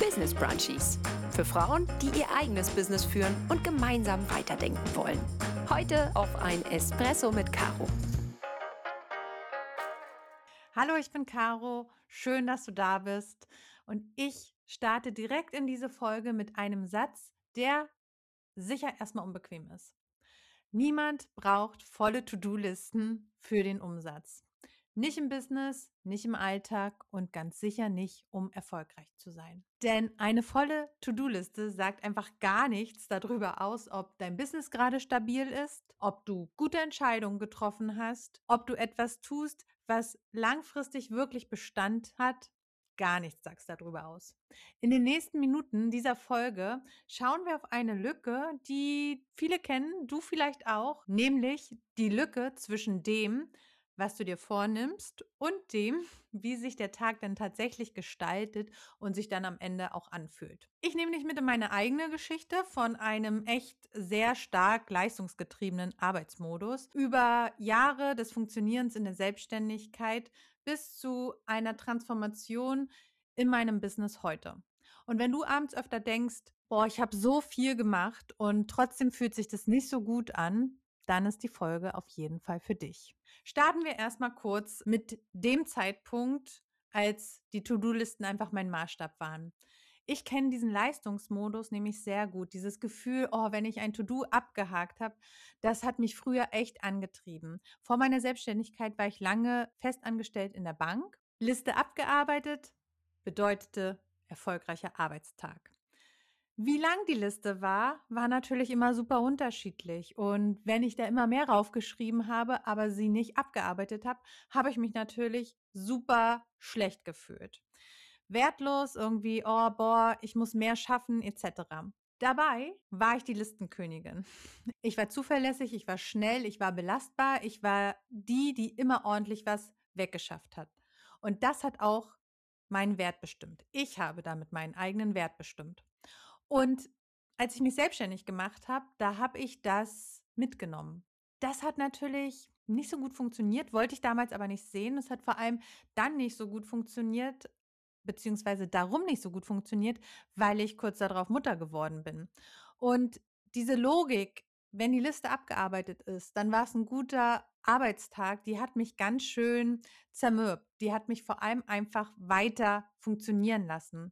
Business Brunchies. Für Frauen, die ihr eigenes Business führen und gemeinsam weiterdenken wollen. Heute auf ein Espresso mit Caro. Hallo, ich bin Caro. Schön, dass du da bist. Und ich starte direkt in diese Folge mit einem Satz, der sicher erstmal unbequem ist. Niemand braucht volle To-Do-Listen für den Umsatz. Nicht im Business, nicht im Alltag und ganz sicher nicht, um erfolgreich zu sein. Denn eine volle To-Do-Liste sagt einfach gar nichts darüber aus, ob dein Business gerade stabil ist, ob du gute Entscheidungen getroffen hast, ob du etwas tust, was langfristig wirklich Bestand hat. Gar nichts sagt darüber aus. In den nächsten Minuten dieser Folge schauen wir auf eine Lücke, die viele kennen, du vielleicht auch, nämlich die Lücke zwischen dem, was du dir vornimmst und dem, wie sich der Tag dann tatsächlich gestaltet und sich dann am Ende auch anfühlt. Ich nehme dich mit in meine eigene Geschichte von einem echt sehr stark leistungsgetriebenen Arbeitsmodus über Jahre des Funktionierens in der Selbstständigkeit bis zu einer Transformation in meinem Business heute. Und wenn du abends öfter denkst, boah, ich habe so viel gemacht und trotzdem fühlt sich das nicht so gut an, dann ist die Folge auf jeden Fall für dich. Starten wir erstmal kurz mit dem Zeitpunkt, als die To-Do-Listen einfach mein Maßstab waren. Ich kenne diesen Leistungsmodus nämlich sehr gut. Dieses Gefühl, oh, wenn ich ein To-Do abgehakt habe, das hat mich früher echt angetrieben. Vor meiner Selbstständigkeit war ich lange festangestellt in der Bank. Liste abgearbeitet bedeutete erfolgreicher Arbeitstag. Wie lang die Liste war natürlich immer super unterschiedlich. Und wenn ich da immer mehr raufgeschrieben habe, aber sie nicht abgearbeitet habe, habe ich mich natürlich super schlecht gefühlt. Wertlos irgendwie, oh, boah, ich muss mehr schaffen, etc. Dabei war ich die Listenkönigin. Ich war zuverlässig, ich war schnell, ich war belastbar, ich war die, die immer ordentlich was weggeschafft hat. Und das hat auch meinen Wert bestimmt. Ich habe damit meinen eigenen Wert bestimmt. Und als ich mich selbstständig gemacht habe, da habe ich das mitgenommen. Das hat natürlich nicht so gut funktioniert, wollte ich damals aber nicht sehen. Es hat vor allem dann nicht so gut funktioniert, beziehungsweise darum nicht so gut funktioniert, weil ich kurz darauf Mutter geworden bin. Und diese Logik, wenn die Liste abgearbeitet ist, dann war es ein guter Arbeitstag, die hat mich ganz schön zermürbt. Die hat mich vor allem einfach weiter funktionieren lassen.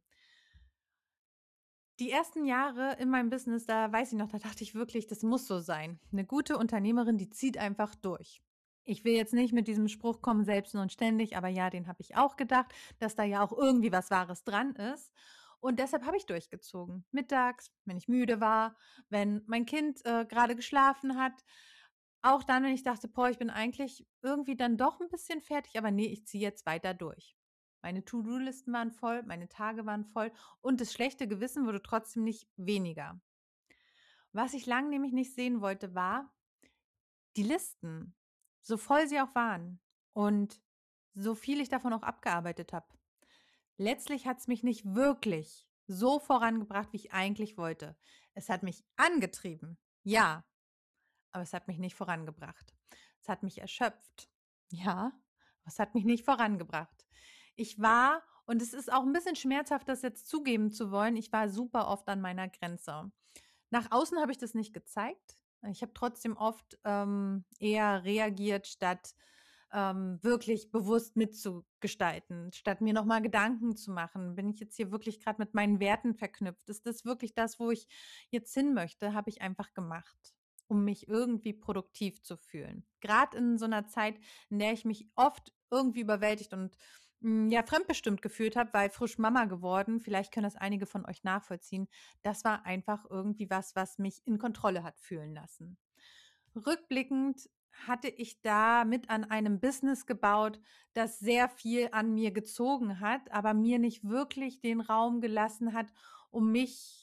Die ersten Jahre in meinem Business, da weiß ich noch, da dachte ich wirklich, das muss so sein. Eine gute Unternehmerin, die zieht einfach durch. Ich will jetzt nicht mit diesem Spruch kommen, selbst und ständig, aber ja, den habe ich auch gedacht, dass da ja auch irgendwie was Wahres dran ist. Und deshalb habe ich durchgezogen. Mittags, wenn ich müde war, wenn mein Kind gerade geschlafen hat. Auch dann, wenn ich dachte, boah, ich bin eigentlich irgendwie dann doch ein bisschen fertig, aber nee, ich ziehe jetzt weiter durch. Meine To-Do-Listen waren voll, meine Tage waren voll und das schlechte Gewissen wurde trotzdem nicht weniger. Was ich lang nämlich nicht sehen wollte, war die Listen, so voll sie auch waren und so viel ich davon auch abgearbeitet habe. Letztlich hat es mich nicht wirklich so vorangebracht, wie ich eigentlich wollte. Es hat mich angetrieben, ja, aber es hat mich nicht vorangebracht. Es hat mich erschöpft, ja, aber es hat mich nicht vorangebracht. Ich war, und es ist auch ein bisschen schmerzhaft, das jetzt zugeben zu wollen, ich war super oft an meiner Grenze. Nach außen habe ich das nicht gezeigt. Ich habe trotzdem oft eher reagiert, statt wirklich bewusst mitzugestalten, statt mir nochmal Gedanken zu machen. Bin ich jetzt hier wirklich gerade mit meinen Werten verknüpft? Ist das wirklich das, wo ich jetzt hin möchte? Habe ich einfach gemacht, um mich irgendwie produktiv zu fühlen. Gerade in so einer Zeit, in der ich mich oft irgendwie überwältigt und ja, fremdbestimmt gefühlt habe, weil frisch Mama geworden. Vielleicht können das einige von euch nachvollziehen. Das war einfach irgendwie was, was mich in Kontrolle hat fühlen lassen. Rückblickend hatte ich da mit an einem Business gebaut, das sehr viel an mir gezogen hat, aber mir nicht wirklich den Raum gelassen hat, um mich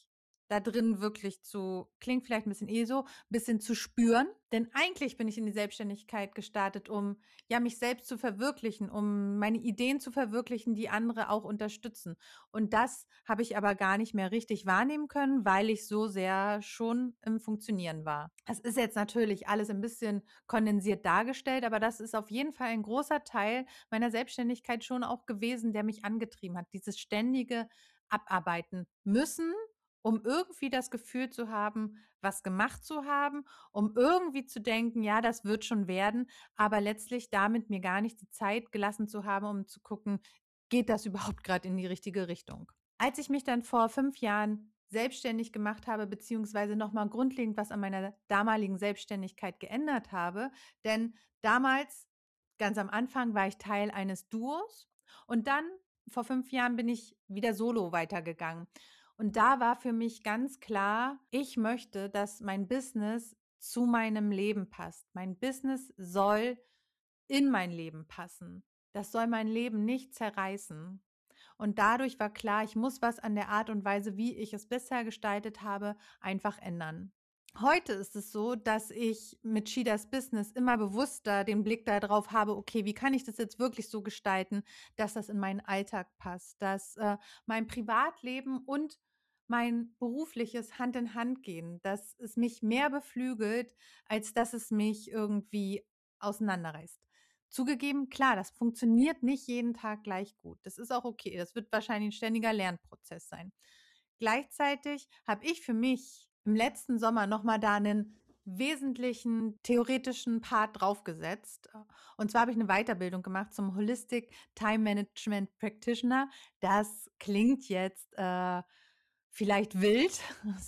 da drin wirklich klingt vielleicht ein bisschen so, bisschen zu spüren. Denn eigentlich bin ich in die Selbstständigkeit gestartet, um ja mich selbst zu verwirklichen, um meine Ideen zu verwirklichen, die andere auch unterstützen. Und das habe ich aber gar nicht mehr richtig wahrnehmen können, weil ich so sehr schon im Funktionieren war. Es ist jetzt natürlich alles ein bisschen kondensiert dargestellt, aber das ist auf jeden Fall ein großer Teil meiner Selbstständigkeit schon auch gewesen, der mich angetrieben hat. Dieses ständige Abarbeiten müssen, um irgendwie das Gefühl zu haben, was gemacht zu haben, um irgendwie zu denken, ja, das wird schon werden, aber letztlich damit mir gar nicht die Zeit gelassen zu haben, um zu gucken, geht das überhaupt gerade in die richtige Richtung? Als ich mich dann vor 5 Jahren selbstständig gemacht habe, beziehungsweise noch mal grundlegend was an meiner damaligen Selbstständigkeit geändert habe, denn damals, ganz am Anfang, war ich Teil eines Duos und dann vor 5 Jahren bin ich wieder solo weitergegangen. Und da war für mich ganz klar, ich möchte, dass mein Business zu meinem Leben passt. Mein Business soll in mein Leben passen. Das soll mein Leben nicht zerreißen. Und dadurch war klar, ich muss was an der Art und Weise, wie ich es bisher gestaltet habe, einfach ändern. Heute ist es so, dass ich mit Shidas Business immer bewusster den Blick darauf habe, okay, wie kann ich das jetzt wirklich so gestalten, dass das in meinen Alltag passt, dass mein Privatleben und mein berufliches Hand in Hand gehen, dass es mich mehr beflügelt, als dass es mich irgendwie auseinanderreißt. Zugegeben, klar, das funktioniert nicht jeden Tag gleich gut. Das ist auch okay. Das wird wahrscheinlich ein ständiger Lernprozess sein. Gleichzeitig habe ich für mich im letzten Sommer noch mal da einen wesentlichen theoretischen Part draufgesetzt. Und zwar habe ich eine Weiterbildung gemacht zum Holistic Time Management Practitioner. Das klingt jetzt vielleicht wild,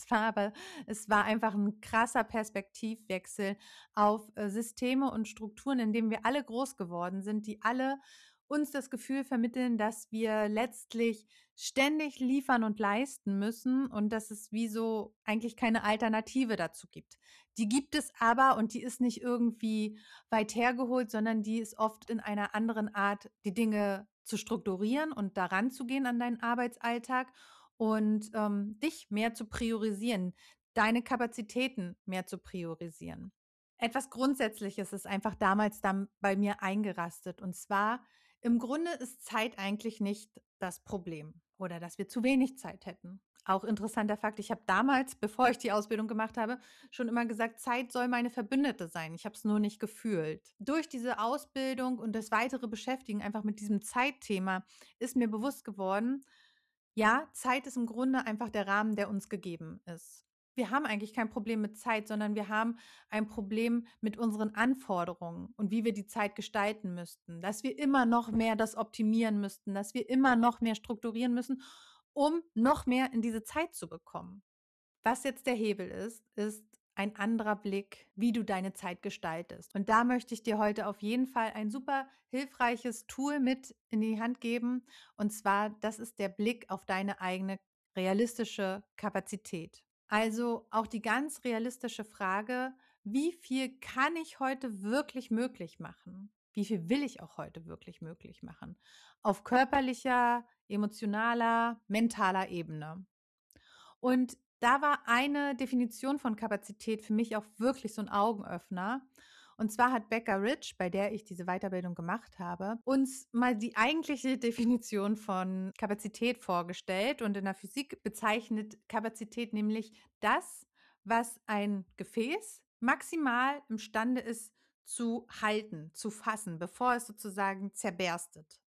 es war einfach ein krasser Perspektivwechsel auf Systeme und Strukturen, in denen wir alle groß geworden sind, die alle uns das Gefühl vermitteln, dass wir letztlich ständig liefern und leisten müssen und dass es wie so eigentlich keine Alternative dazu gibt. Die gibt es aber und die ist nicht irgendwie weit hergeholt, sondern die ist oft in einer anderen Art, die Dinge zu strukturieren und daran zu gehen an deinen Arbeitsalltag und dich mehr zu priorisieren, deine Kapazitäten mehr zu priorisieren. Etwas Grundsätzliches ist einfach damals dann bei mir eingerastet. Und zwar, im Grunde ist Zeit eigentlich nicht das Problem oder dass wir zu wenig Zeit hätten. Auch interessanter Fakt, ich habe damals, bevor ich die Ausbildung gemacht habe, schon immer gesagt, Zeit soll meine Verbündete sein. Ich habe es nur nicht gefühlt. Durch diese Ausbildung und das weitere Beschäftigen einfach mit diesem Zeitthema ist mir bewusst geworden, ja, Zeit ist im Grunde einfach der Rahmen, der uns gegeben ist. Wir haben eigentlich kein Problem mit Zeit, sondern wir haben ein Problem mit unseren Anforderungen und wie wir die Zeit gestalten müssten, dass wir immer noch mehr das optimieren müssten, dass wir immer noch mehr strukturieren müssen, um noch mehr in diese Zeit zu bekommen. Was jetzt der Hebel ist ein anderer Blick, wie du deine Zeit gestaltest. Und da möchte ich dir heute auf jeden Fall ein super hilfreiches Tool mit in die Hand geben. Und zwar, das ist der Blick auf deine eigene realistische Kapazität. Also auch die ganz realistische Frage, wie viel kann ich heute wirklich möglich machen? Wie viel will ich auch heute wirklich möglich machen? Auf körperlicher, emotionaler, mentaler Ebene. Und da war eine Definition von Kapazität für mich auch wirklich so ein Augenöffner. Und zwar hat Becca Rich, bei der ich diese Weiterbildung gemacht habe, uns mal die eigentliche Definition von Kapazität vorgestellt. Und in der Physik bezeichnet Kapazität nämlich das, was ein Gefäß maximal imstande ist zu halten, zu fassen, bevor es sozusagen zerberstet.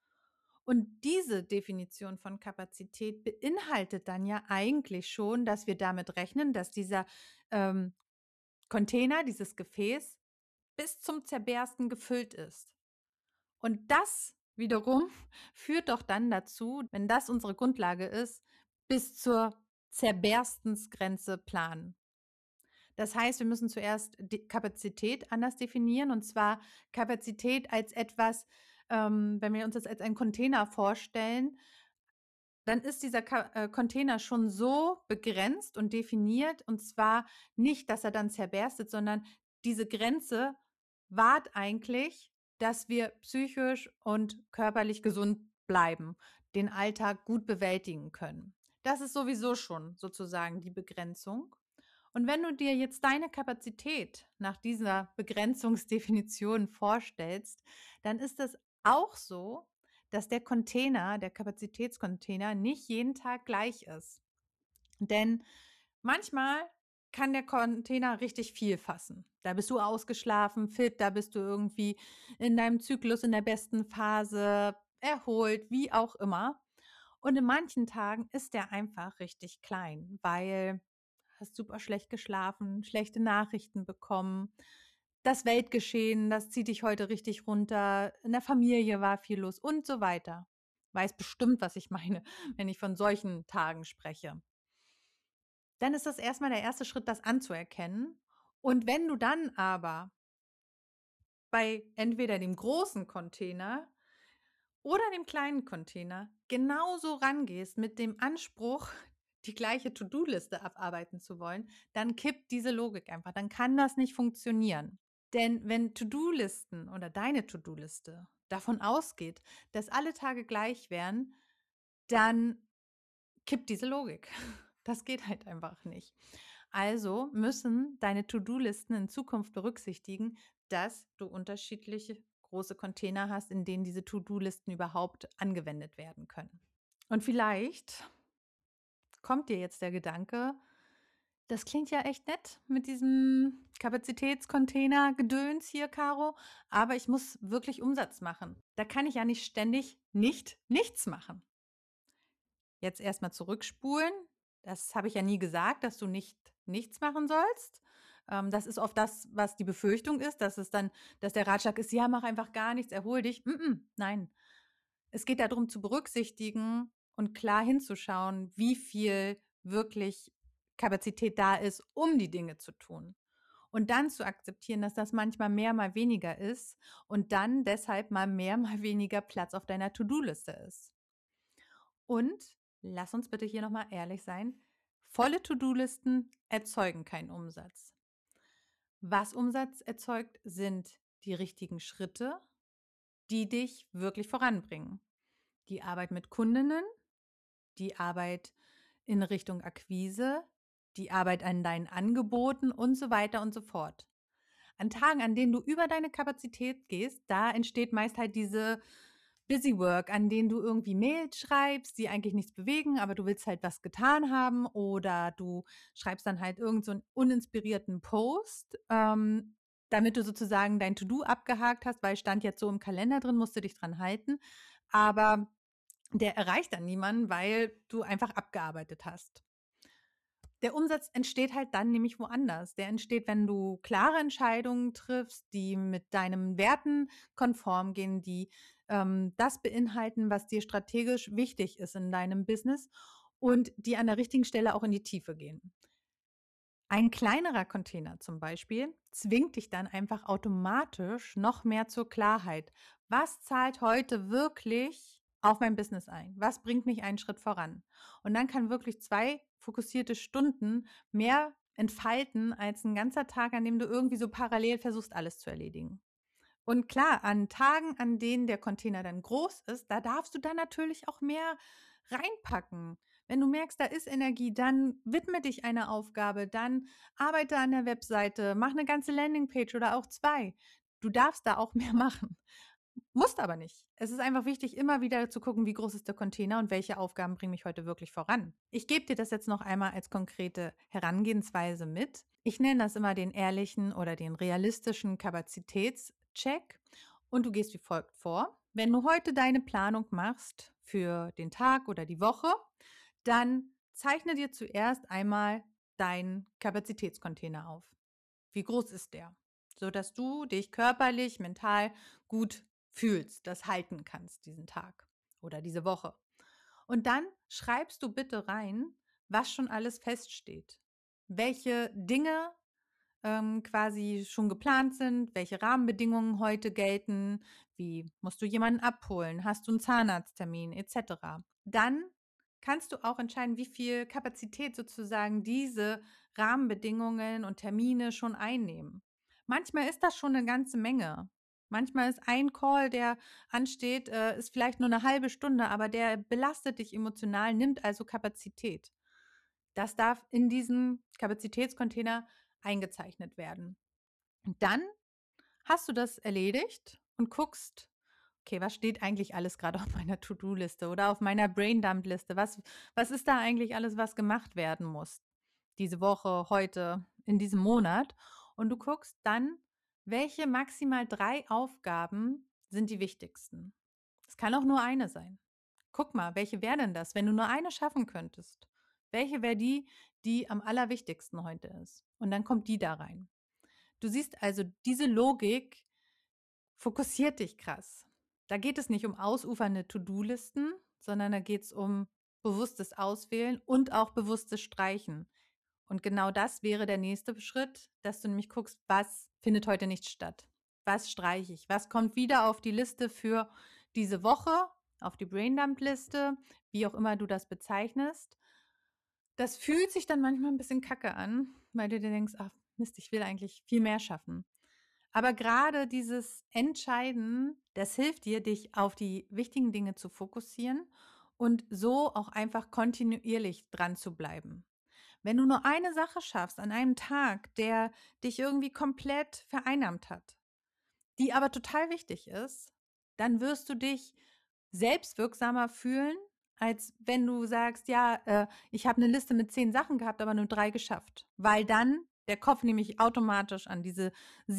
Und diese Definition von Kapazität beinhaltet dann ja eigentlich schon, dass wir damit rechnen, dass dieser ähm, Container, dieses Gefäß bis zum Zerbersten gefüllt ist. Und das wiederum führt doch dann dazu, wenn das unsere Grundlage ist, bis zur Zerberstensgrenze planen. Das heißt, wir müssen zuerst die Kapazität anders definieren, und zwar Kapazität als etwas, wenn wir uns das als einen Container vorstellen, dann ist dieser Container schon so begrenzt und definiert, und zwar nicht, dass er dann zerberstet, sondern diese Grenze wahrt eigentlich, dass wir psychisch und körperlich gesund bleiben, den Alltag gut bewältigen können. Das ist sowieso schon sozusagen die Begrenzung. Und wenn du dir jetzt deine Kapazität nach dieser Begrenzungsdefinition vorstellst, dann ist es auch so, dass der Container, der Kapazitätscontainer, nicht jeden Tag gleich ist. Denn manchmal kann der Container richtig viel fassen. Da bist du ausgeschlafen, fit, da bist du irgendwie in deinem Zyklus in der besten Phase, erholt, wie auch immer. Und in manchen Tagen ist der einfach richtig klein, weil hast super schlecht geschlafen, schlechte Nachrichten bekommen. Das Weltgeschehen, das zieht dich heute richtig runter. In der Familie war viel los und so weiter. Weiß bestimmt, was ich meine, wenn ich von solchen Tagen spreche. Dann ist das erstmal der erste Schritt, das anzuerkennen. Und wenn du dann aber bei entweder dem großen Container oder dem kleinen Container genauso rangehst mit dem Anspruch, die gleiche To-Do-Liste abarbeiten zu wollen, dann kippt diese Logik einfach. Dann kann das nicht funktionieren. Denn wenn To-Do-Listen oder deine To-Do-Liste davon ausgeht, dass alle Tage gleich wären, dann kippt diese Logik. Das geht halt einfach nicht. Also müssen deine To-Do-Listen in Zukunft berücksichtigen, dass du unterschiedliche große Container hast, in denen diese To-Do-Listen überhaupt angewendet werden können. Und vielleicht kommt dir jetzt der Gedanke, das klingt ja echt nett mit diesem Kapazitätscontainer-Gedöns hier, Caro, aber ich muss wirklich Umsatz machen. Da kann ich ja nicht ständig nichts machen. Jetzt erstmal zurückspulen. Das habe ich ja nie gesagt, dass du nichts machen sollst. Das ist oft das, was die Befürchtung ist, dass der Ratschlag ist, ja, mach einfach gar nichts, erhol dich. Nein. Es geht darum zu berücksichtigen und klar hinzuschauen, wie viel wirklich Kapazität da ist, um die Dinge zu tun. Und dann zu akzeptieren, dass das manchmal mehr, mal weniger ist und dann deshalb mal mehr, mal weniger Platz auf deiner To-Do-Liste ist. Und lass uns bitte hier nochmal ehrlich sein, volle To-Do-Listen erzeugen keinen Umsatz. Was Umsatz erzeugt, sind die richtigen Schritte, die dich wirklich voranbringen. Die Arbeit mit Kundinnen, die Arbeit in Richtung Akquise, die Arbeit an deinen Angeboten und so weiter und so fort. An Tagen, an denen du über deine Kapazität gehst, da entsteht meist halt diese Busy Work, an denen du irgendwie Mails schreibst, die eigentlich nichts bewegen, aber du willst halt was getan haben oder du schreibst dann halt irgend so einen uninspirierten Post, damit du sozusagen dein To-Do abgehakt hast, weil stand jetzt so im Kalender drin, musst du dich dran halten. Aber der erreicht dann niemanden, weil du einfach abgearbeitet hast. Der Umsatz entsteht halt dann nämlich woanders. Der entsteht, wenn du klare Entscheidungen triffst, die mit deinen Werten konform gehen, die das beinhalten, was dir strategisch wichtig ist in deinem Business und die an der richtigen Stelle auch in die Tiefe gehen. Ein kleinerer Container zum Beispiel zwingt dich dann einfach automatisch noch mehr zur Klarheit. Was zahlt heute wirklich auf mein Business ein? Was bringt mich einen Schritt voran? Und dann kann wirklich 2 fokussierte Stunden mehr entfalten als ein ganzer Tag, an dem du irgendwie so parallel versuchst, alles zu erledigen. Und klar, an Tagen, an denen der Container dann groß ist, da darfst du dann natürlich auch mehr reinpacken. Wenn du merkst, da ist Energie, dann widme dich einer Aufgabe, dann arbeite an der Webseite, mach eine ganze Landingpage oder auch 2. Du darfst da auch mehr machen. Musst aber nicht. Es ist einfach wichtig, immer wieder zu gucken, wie groß ist der Container und welche Aufgaben bringen mich heute wirklich voran. Ich gebe dir das jetzt noch einmal als konkrete Herangehensweise mit. Ich nenne das immer den ehrlichen oder den realistischen Kapazitätscheck und du gehst wie folgt vor. Wenn du heute deine Planung machst für den Tag oder die Woche, dann zeichne dir zuerst einmal deinen Kapazitätscontainer auf. Wie groß ist der? So dass du dich körperlich, mental gut fühlst, das halten kannst diesen Tag oder diese Woche. Und dann schreibst du bitte rein, was schon alles feststeht. Welche Dinge quasi schon geplant sind, welche Rahmenbedingungen heute gelten, wie musst du jemanden abholen, hast du einen Zahnarzttermin etc. Dann kannst du auch entscheiden, wie viel Kapazität sozusagen diese Rahmenbedingungen und Termine schon einnehmen. Manchmal ist das schon eine ganze Menge. Manchmal ist ein Call, der ansteht, ist vielleicht nur eine halbe Stunde, aber der belastet dich emotional, nimmt also Kapazität. Das darf in diesen Kapazitätscontainer eingezeichnet werden. Und dann hast du das erledigt und guckst, okay, was steht eigentlich alles gerade auf meiner To-Do-Liste oder auf meiner Braindump-Liste? Was ist da eigentlich alles, was gemacht werden muss? Diese Woche, heute, in diesem Monat. Und du guckst dann, welche maximal 3 Aufgaben sind die wichtigsten. Es kann auch nur eine sein. Guck mal, welche wäre denn das, wenn du nur eine schaffen könntest? Welche wäre die, die am allerwichtigsten heute ist? Und dann kommt die da rein. Du siehst also, diese Logik fokussiert dich krass. Da geht es nicht um ausufernde To-Do-Listen, sondern da geht es um bewusstes Auswählen und auch bewusstes Streichen. Und genau das wäre der nächste Schritt, dass du nämlich guckst, was findet heute nicht statt? Was streiche ich? Was kommt wieder auf die Liste für diese Woche, auf die Braindump-Liste, wie auch immer du das bezeichnest? Das fühlt sich dann manchmal ein bisschen kacke an, weil du dir denkst, ach Mist, ich will eigentlich viel mehr schaffen. Aber gerade dieses Entscheiden, das hilft dir, dich auf die wichtigen Dinge zu fokussieren und so auch einfach kontinuierlich dran zu bleiben. Wenn du nur eine Sache schaffst an einem Tag, der dich irgendwie komplett vereinnahmt hat, die aber total wichtig ist, dann wirst du dich selbstwirksamer fühlen, als wenn du sagst, ja, ich habe eine Liste mit 10 Sachen gehabt, aber nur 3 geschafft. Weil dann der Kopf nämlich automatisch an diese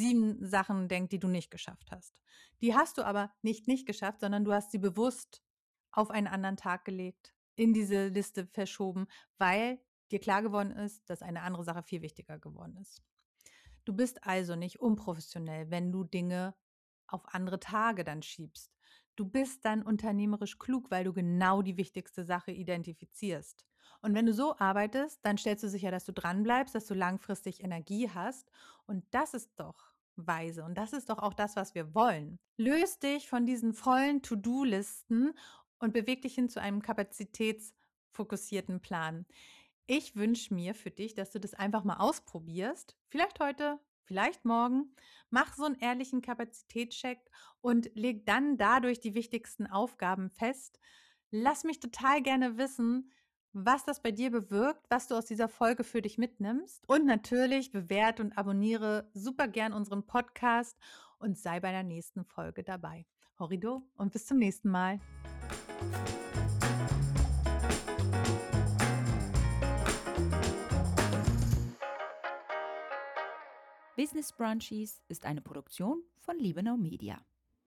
7 Sachen denkt, die du nicht geschafft hast. Die hast du aber nicht geschafft, sondern du hast sie bewusst auf einen anderen Tag gelegt, in diese Liste verschoben, weil dir klar geworden ist, dass eine andere Sache viel wichtiger geworden ist. Du bist also nicht unprofessionell, wenn du Dinge auf andere Tage dann schiebst. Du bist dann unternehmerisch klug, weil du genau die wichtigste Sache identifizierst. Und wenn du so arbeitest, dann stellst du sicher, dass du dranbleibst, dass du langfristig Energie hast. Und das ist doch weise. Und das ist doch auch das, was wir wollen. Löst dich von diesen vollen To-Do-Listen und beweg dich hin zu einem kapazitätsfokussierten Plan. Ich wünsche mir für dich, dass du das einfach mal ausprobierst. Vielleicht heute, vielleicht morgen. Mach so einen ehrlichen Kapazitätscheck und leg dann dadurch die wichtigsten Aufgaben fest. Lass mich total gerne wissen, was das bei dir bewirkt, was du aus dieser Folge für dich mitnimmst. Und natürlich bewerte und abonniere super gern unseren Podcast und sei bei der nächsten Folge dabei. Horrido und bis zum nächsten Mal. Business Brunchies ist eine Produktion von Liebenau Media.